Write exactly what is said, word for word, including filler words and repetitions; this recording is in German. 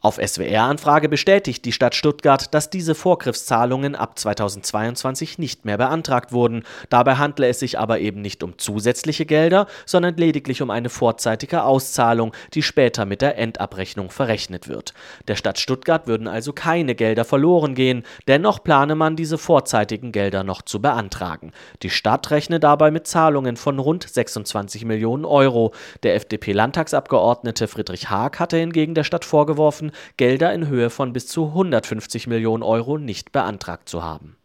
Auf S W R-Anfrage bestätigt die Stadt Stuttgart, dass diese Vorgriffszahlungen ab zweitausendzweiundzwanzig nicht mehr beantragt wurden. Dabei handle es sich aber eben nicht um zusätzliche Gelder, sondern lediglich um eine vorzeitige Auszahlung, die später mit der Endabrechnung verrechnet wird. Der Stadt Stuttgart würden also keine Gelder verloren gehen, dennoch plane man, diese vorzeitigen Gelder noch zu beantragen. Die Stadt rechne dabei mit Zahlungen von rund sechsundzwanzig Millionen Euro. Der F D P-Landtagsabgeordnete Friedrich Haag hatte hingegen der Stadt vorgeworfen, Gelder in Höhe von bis zu hundertfünfzig Millionen Euro nicht beantragt zu haben.